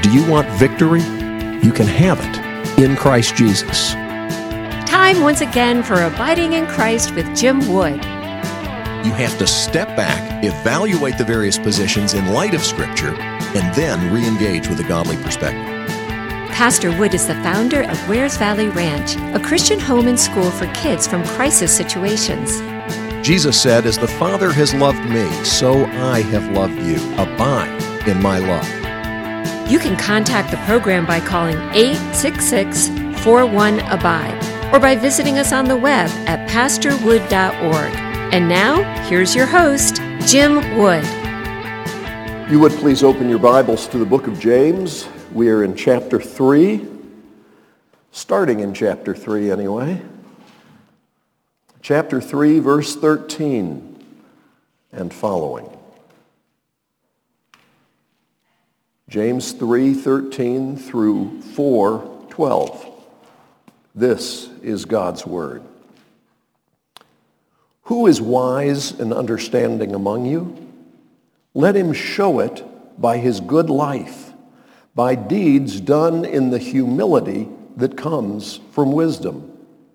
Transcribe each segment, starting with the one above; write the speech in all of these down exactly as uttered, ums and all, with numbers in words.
Do you want victory? You can have it in Christ Jesus. Time once again for Abiding in Christ with Jim Wood. You have to step back, evaluate the various positions in light of Scripture, and then re-engage with a godly perspective. Pastor Wood is the founder of Wares Valley Ranch, a Christian home and school for kids from crisis situations. Jesus said, "As the Father has loved me, so I have loved you. Abide in my love." You can contact the program by calling eight six six, four one, A B I D E or by visiting us on the web at pastor wood dot org. And now, here's your host, Jim Wood. You would please open your Bibles to the book of James. We are in chapter three, starting in chapter three anyway. Chapter three, verse thirteen and following. James three thirteen through four twelve. This is God's word. Who is wise and understanding among you? Let him show it by his good life, by deeds done in the humility that comes from wisdom.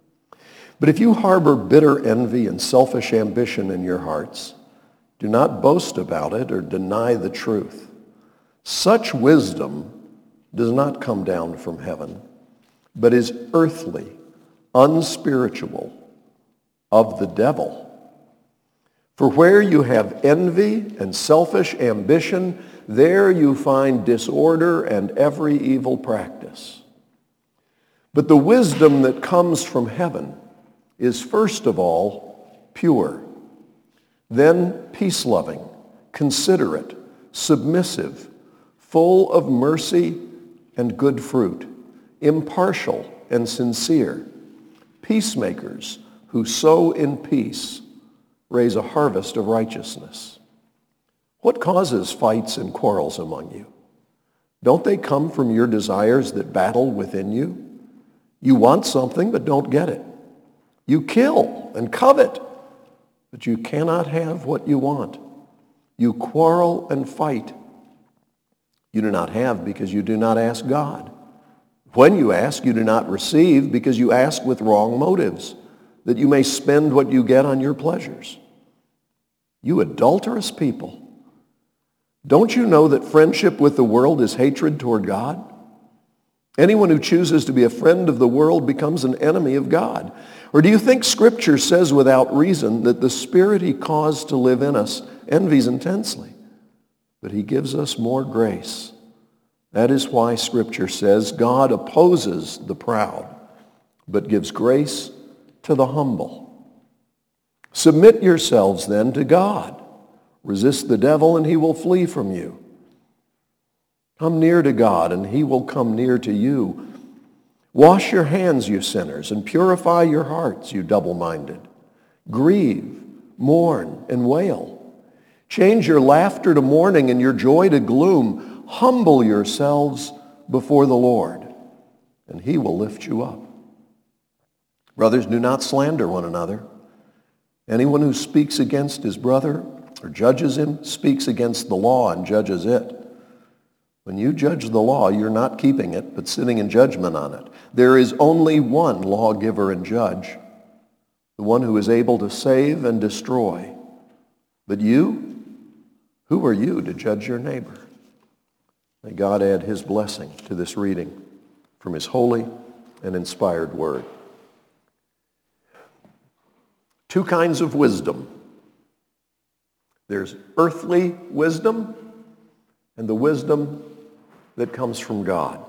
But if you harbor bitter envy and selfish ambition in your hearts, do not boast about it or deny the truth. Such wisdom does not come down from heaven, but is earthly, unspiritual, of the devil. For where you have envy and selfish ambition, there you find disorder and every evil practice. But the wisdom that comes from heaven is first of all pure, then peace-loving, considerate, submissive, full of mercy and good fruit, impartial and sincere, peacemakers who sow in peace raise a harvest of righteousness. What causes fights and quarrels among you? Don't they come from your desires that battle within you? You want something but don't get it. You kill and covet, but you cannot have what you want. You quarrel and fight. You do not have because you do not ask God. When you ask, you do not receive because you ask with wrong motives, that you may spend what you get on your pleasures. You adulterous people, don't you know that friendship with the world is hatred toward God? Anyone who chooses to be a friend of the world becomes an enemy of God. Or do you think Scripture says without reason that the Spirit he caused to live in us envies intensely, but he gives us more grace? That is why Scripture says God opposes the proud, but gives grace to the humble. Submit yourselves then to God. Resist the devil and he will flee from you. Come near to God and he will come near to you. Wash your hands, you sinners, and purify your hearts, you double-minded. Grieve, mourn, and wail. Change your laughter to mourning and your joy to gloom. Humble yourselves before the Lord, and he will lift you up. Brothers, do not slander one another. Anyone who speaks against his brother or judges him speaks against the law and judges it. When you judge the law, you're not keeping it, but sitting in judgment on it. There is only one lawgiver and judge, the one who is able to save and destroy. But you, who are you to judge your neighbor? May God add his blessing to this reading from his holy and inspired word. Two kinds of wisdom. There's earthly wisdom and the wisdom that comes from God.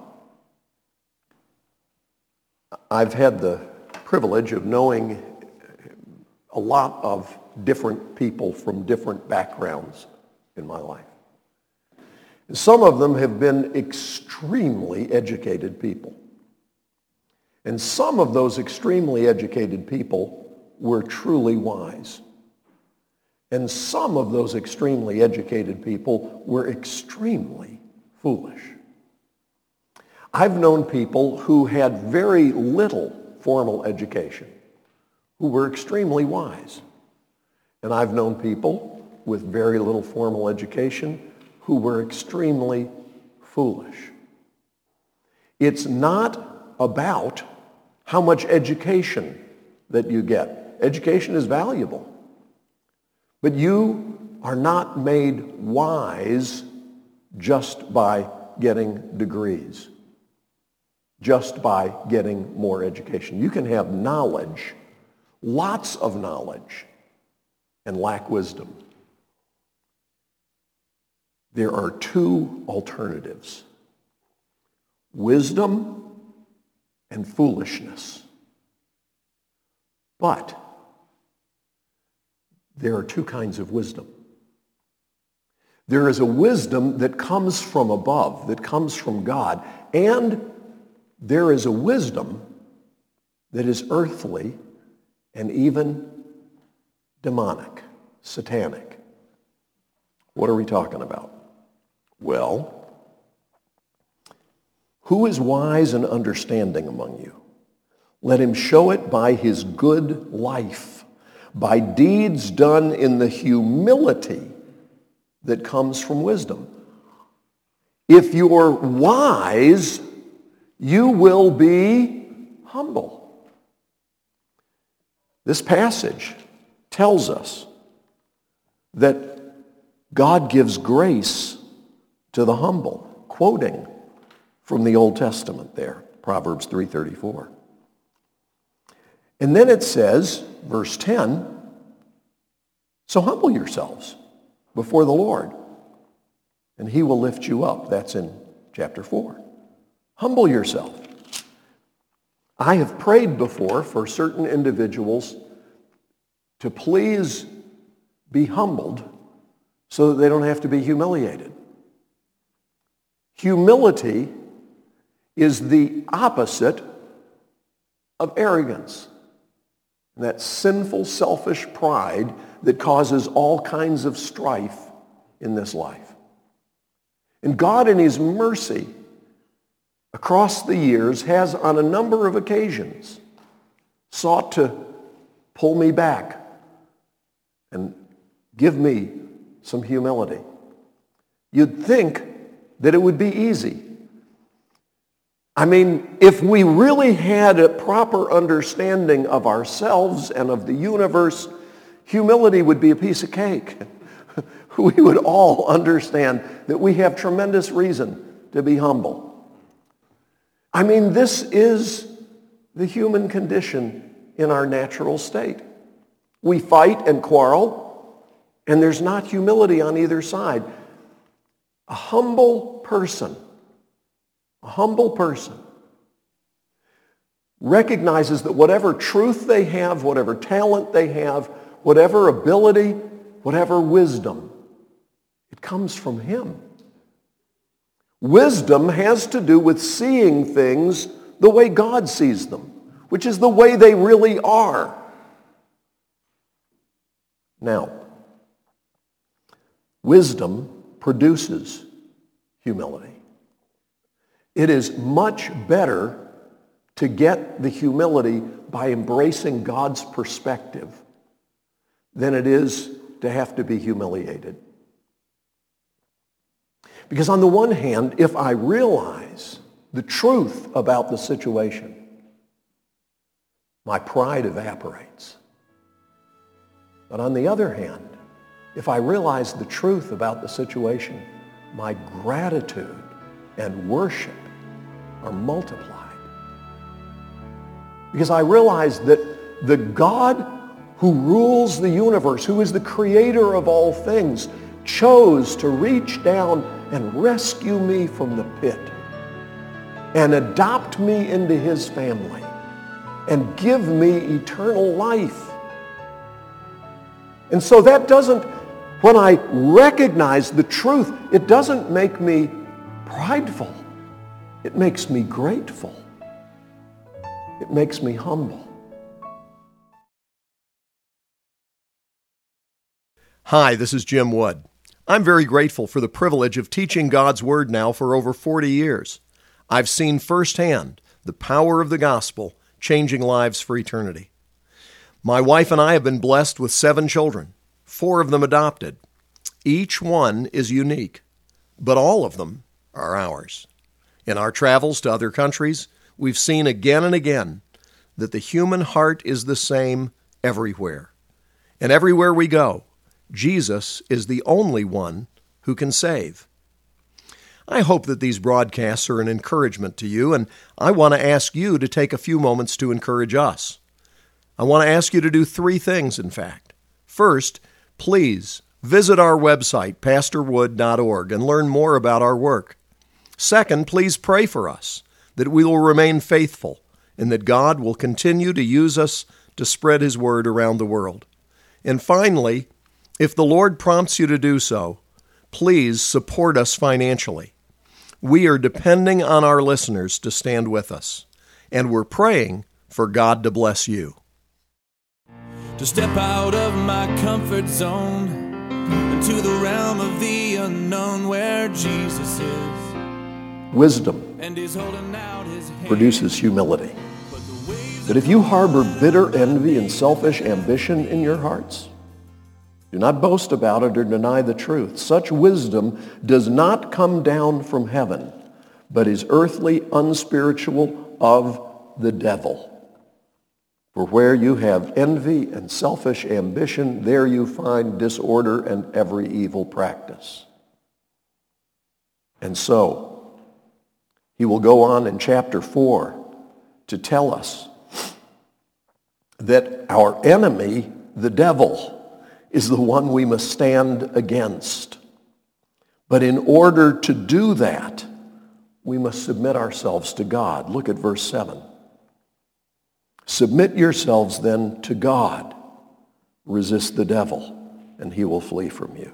I've had the privilege of knowing a lot of different people from different backgrounds in my life. Some of them have been extremely educated people. And some of those extremely educated people were truly wise. And some of those extremely educated people were extremely foolish. I've known people who had very little formal education, who were extremely wise. And I've known people with very little formal education who were extremely foolish. It's not about how much education that you get. Education is valuable. But you are not made wise just by getting degrees, just by getting more education. You can have knowledge, lots of knowledge, and lack wisdom. There are two alternatives: wisdom and foolishness. But there are two kinds of wisdom. There is a wisdom that comes from above, that comes from God, and there is a wisdom that is earthly and even demonic, satanic. What are we talking about? Well, who is wise and understanding among you? Let him show it by his good life, by deeds done in the humility that comes from wisdom. If you're wise, you will be humble. This passage tells us that God gives grace to the humble, quoting from the Old Testament there, Proverbs three thirty-four. And then it says, verse ten, so humble yourselves before the Lord, and he will lift you up. That's in chapter four. Humble yourself. I have prayed before for certain individuals to please be humbled so that they don't have to be humiliated. Humility is the opposite of arrogance. That sinful, selfish pride that causes all kinds of strife in this life. And God, in his mercy, across the years, has on a number of occasions sought to pull me back and give me some humility. You'd think that it would be easy. I mean, if we really had a proper understanding of ourselves and of the universe, humility would be a piece of cake. We would all understand that we have tremendous reason to be humble. I mean, this is the human condition in our natural state. We fight and quarrel, and there's not humility on either side. A humble person A humble person recognizes that whatever truth they have, whatever talent they have, whatever ability, whatever wisdom, it comes from him. Wisdom has to do with seeing things the way God sees them, which is the way they really are. Now, wisdom produces humility. It is much better to get the humility by embracing God's perspective than it is to have to be humiliated. Because on the one hand, if I realize the truth about the situation, my pride evaporates. But on the other hand, if I realize the truth about the situation, my gratitude and worship are multiplied. Because I realize that the God who rules the universe, who is the creator of all things, chose to reach down and rescue me from the pit and adopt me into his family and give me eternal life. And so that doesn't, when I recognize the truth, it doesn't make me prideful. It makes me grateful. It makes me humble. Hi, this is Jim Wood. I'm very grateful for the privilege of teaching God's Word now for over forty years. I've seen firsthand the power of the gospel changing lives for eternity. My wife and I have been blessed with seven children, four of them adopted. Each one is unique, but all of them are ours. In our travels to other countries, we've seen again and again that the human heart is the same everywhere. And everywhere we go, Jesus is the only one who can save. I hope that these broadcasts are an encouragement to you, and I want to ask you to take a few moments to encourage us. I want to ask you to do three things, in fact. First, please visit our website, pastor wood dot org, and learn more about our work. Second, please pray for us, that we will remain faithful and that God will continue to use us to spread His word around the world. And finally, if the Lord prompts you to do so, please support us financially. We are depending on our listeners to stand with us, and we're praying for God to bless you. To step out of my comfort zone into the realm of the unknown where Jesus is. Wisdom And he's holding out his hand. produces humility. But if you harbor bitter envy and selfish ambition in your hearts, do not boast about it or deny the truth. Such wisdom does not come down from heaven, but is earthly, unspiritual, of the devil. For where you have envy and selfish ambition, there you find disorder and every evil practice. And so, he will go on in chapter four to tell us that our enemy, the devil, is the one we must stand against. But in order to do that, we must submit ourselves to God. Look at verse seven. Submit yourselves then to God. Resist the devil, and he will flee from you.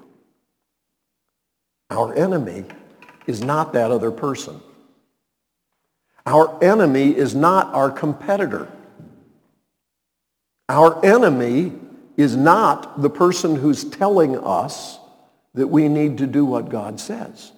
Our enemy is not that other person. Our enemy is not our competitor. Our enemy is not the person who's telling us that we need to do what God says.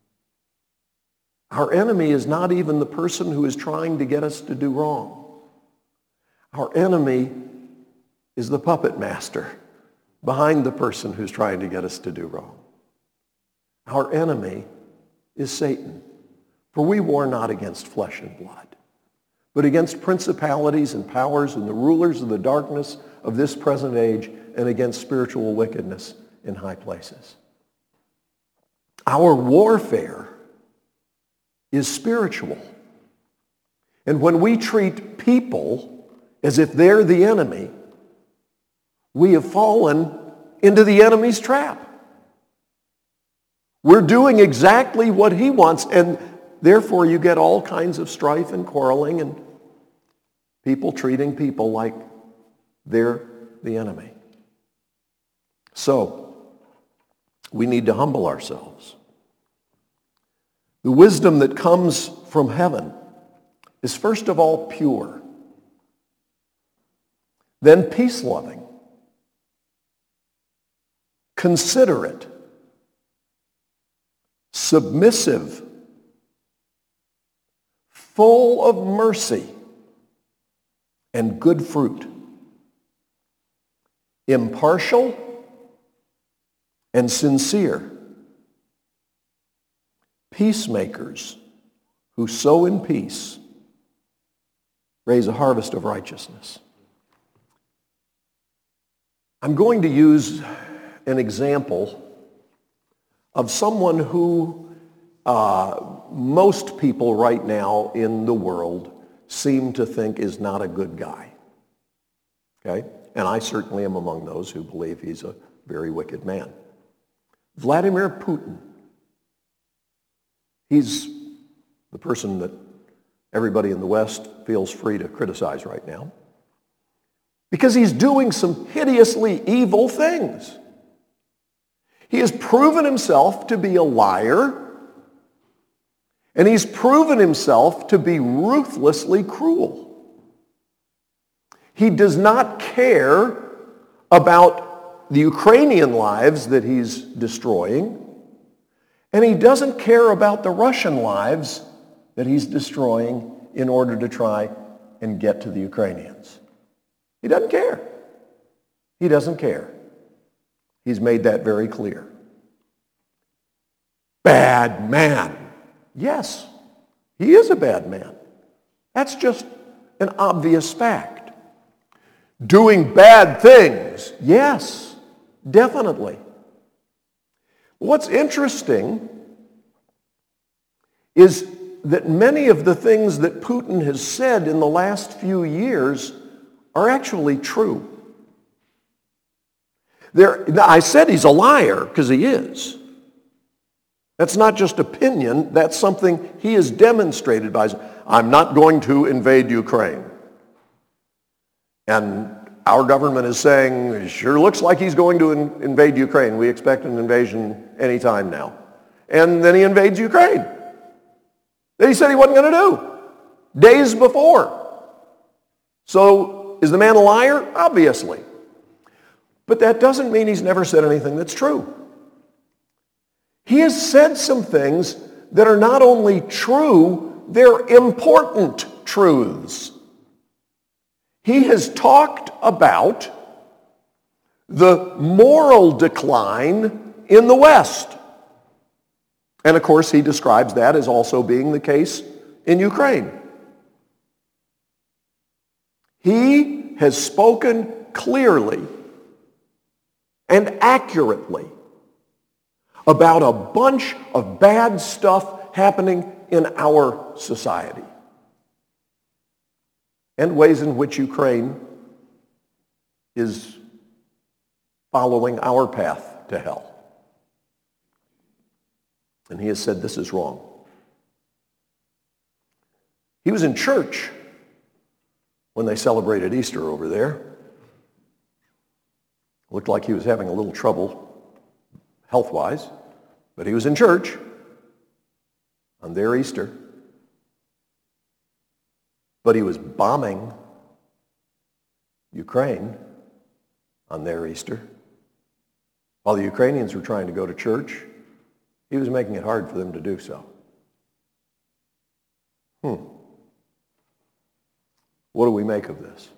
Our enemy is not even the person who is trying to get us to do wrong. Our enemy is the puppet master behind the person who's trying to get us to do wrong. Our enemy is Satan. For we war not against flesh and blood, but against principalities and powers and the rulers of the darkness of this present age, and against spiritual wickedness in high places. Our warfare is spiritual. And when we treat people as if they're the enemy, we have fallen into the enemy's trap. We're doing exactly what he wants, and therefore you get all kinds of strife and quarreling and people treating people like they're the enemy. So, we need to humble ourselves. The wisdom that comes from heaven is first of all pure, then peace-loving, considerate, submissive, full of mercy and good fruit, impartial and sincere, peacemakers who sow in peace raise a harvest of righteousness. I'm going to use an example of someone who uh, most people right now in the world seem to think is not a good guy. Okay? And I certainly am among those who believe he's a very wicked man. Vladimir Putin. He's the person that everybody in the West feels free to criticize right now because he's doing some hideously evil things. He has proven himself to be a liar, and he's proven himself to be ruthlessly cruel. He does not care about the Ukrainian lives that he's destroying, and he doesn't care about the Russian lives that he's destroying in order to try and get to the Ukrainians. He doesn't care. He doesn't care. He's made that very clear. Bad man. Yes, He is a bad man. That's just an obvious fact. Doing bad things, yes, definitely. What's interesting is that many of the things that Putin has said in the last few years are actually true. There, I said he's a liar because he is. That's not just opinion, that's something he has demonstrated by, I'm not going to invade Ukraine. And our government is saying, it sure looks like he's going to in, invade Ukraine. We expect an invasion any time now. And then he invades Ukraine. That he said he wasn't going to do days before. So is the man a liar? Obviously. But that doesn't mean he's never said anything that's true. He has said some things that are not only true, they're important truths. He has talked about the moral decline in the West. And of course, he describes that as also being the case in Ukraine. He has spoken clearly and accurately about a bunch of bad stuff happening in our society and ways in which Ukraine is following our path to hell. And he has said this is wrong. He was in church when they celebrated Easter over there. Looked like he was having a little trouble health-wise, but he was in church on their Easter. But he was bombing Ukraine on their Easter. While the Ukrainians were trying to go to church, he was making it hard for them to do so. Hmm. What do we make of this?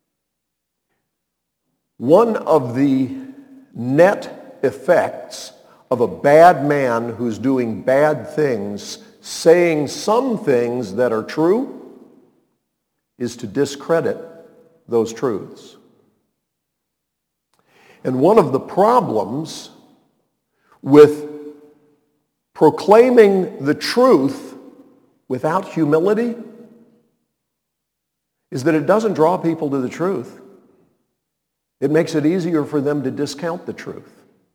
One of the net effects of a bad man who's doing bad things, saying some things that are true, is to discredit those truths. And one of the problems with proclaiming the truth without humility is that it doesn't draw people to the truth. It makes it easier for them to discount the truth.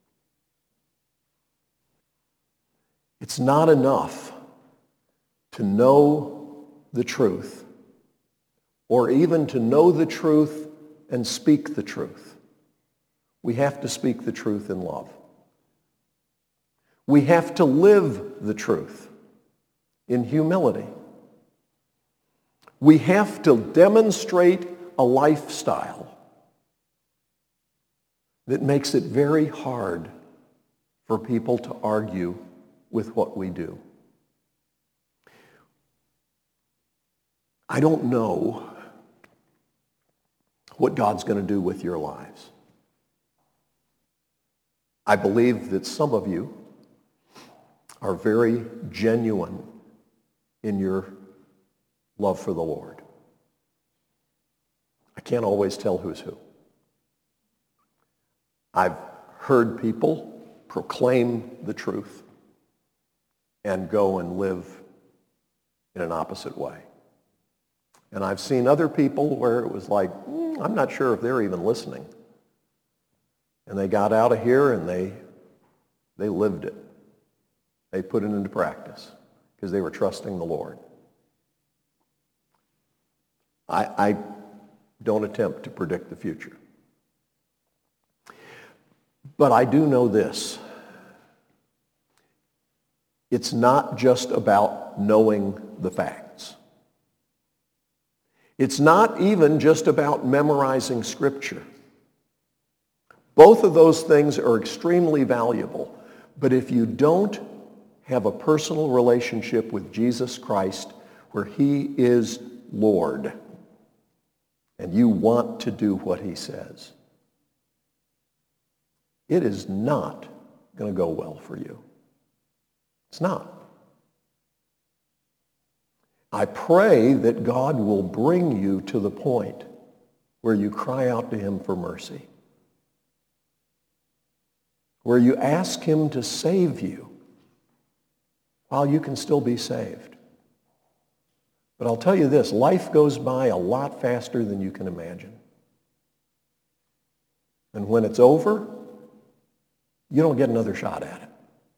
It's not enough to know the truth, or even to know the truth and speak the truth. We have to speak the truth in love. We have to live the truth in humility. We have to demonstrate a lifestyle that makes it very hard for people to argue with what we do. I don't know what God's going to do with your lives. I believe that some of you are very genuine in your love for the Lord. I can't always tell who's who. I've heard people proclaim the truth and go and live in an opposite way. And I've seen other people where it was like, mm, I'm not sure if they're even listening. And they got out of here and they, they lived it. They put it into practice because they were trusting the Lord. I, I don't attempt to predict the future. But I do know this. It's not just about knowing the facts. It's not even just about memorizing Scripture. Both of those things are extremely valuable. But if you don't have a personal relationship with Jesus Christ where he is Lord, and you want to do what he says, it is not going to go well for you. It's not. I pray that God will bring you to the point where you cry out to him for mercy, where you ask him to save you while you can still be saved. But I'll tell you this, life goes by a lot faster than you can imagine. And when it's over, you don't get another shot at it.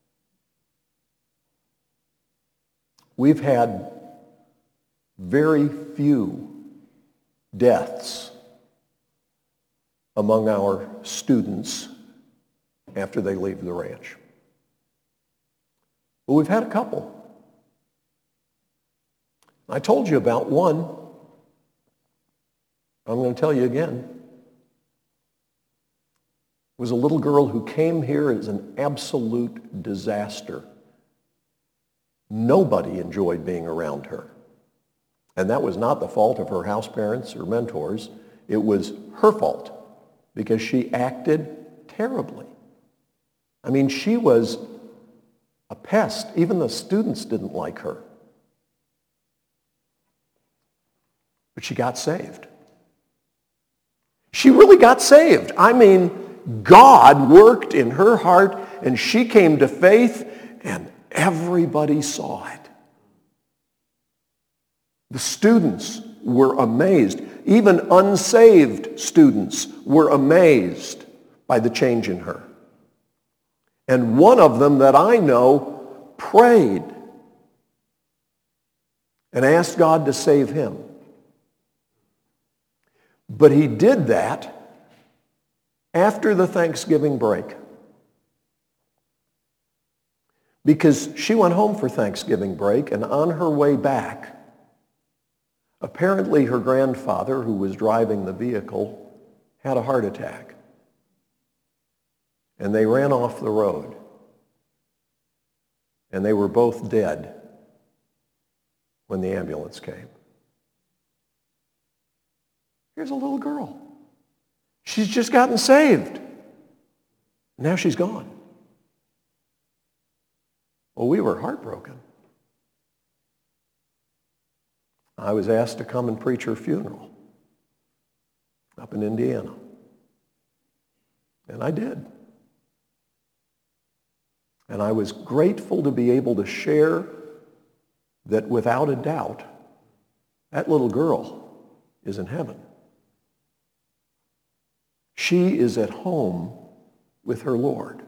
We've had very few deaths among our students after they leave the ranch. But we've had a couple. I told you about one. I'm going to tell you again. It was a little girl who came here as an absolute disaster. Nobody enjoyed being around her. And that was not the fault of her house parents or mentors. It was her fault because she acted terribly. I mean, she was a pest. Even the students didn't like her. But she got saved. She really got saved. I mean, God worked in her heart, and she came to faith, and everybody saw it. The students were amazed. Even unsaved students were amazed by the change in her. And one of them that I know prayed and asked God to save him. But he did that after the Thanksgiving break, because she went home for Thanksgiving break, and on her way back, apparently her grandfather, who was driving the vehicle, had a heart attack. And they ran off the road. And they were both dead when the ambulance came. Here's a little girl. She's just gotten saved. Now she's gone. Well, we were heartbroken. I was asked to come and preach her funeral up in Indiana. And I did. And I was grateful to be able to share that without a doubt, that little girl is in heaven. She is at home with her Lord.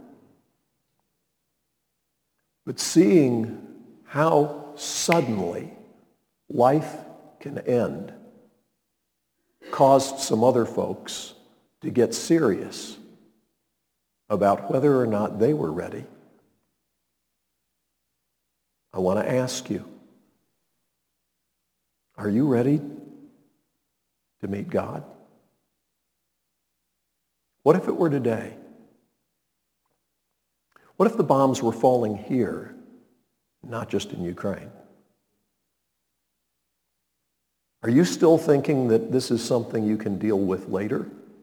But seeing how suddenly life can end caused some other folks to get serious about whether or not they were ready. I want to ask you, are you ready to meet God? What if it were today? What if the bombs were falling here, not just in Ukraine? Are you still thinking that this is something you can deal with later?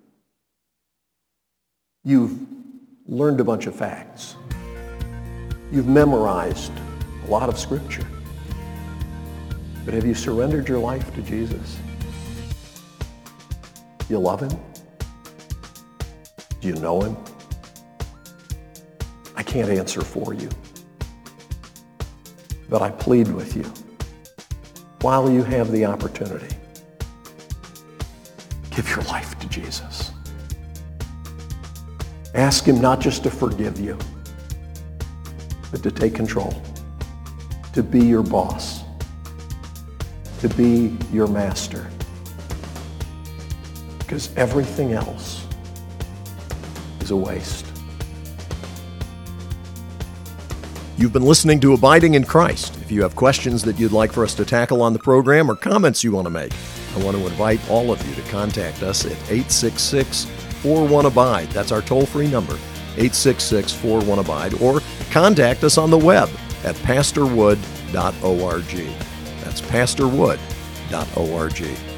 You've learned a bunch of facts. You've memorized a lot of scripture. But have you surrendered your life to Jesus? You love him? Do you know him? I can't answer for you. But I plead with you, while you have the opportunity, give your life to Jesus. Ask him not just to forgive you, but to take control, to be your boss, to be your master. Because everything else is a waste. You've been listening to Abiding in Christ. If you have questions that you'd like for us to tackle on the program or comments you want to make, I want to invite all of you to contact us at eight six six, four one, abide. That's our toll-free number, eight six six, four one, abide. Or contact us on the web at pastor wood dot org. That's pastor wood dot org.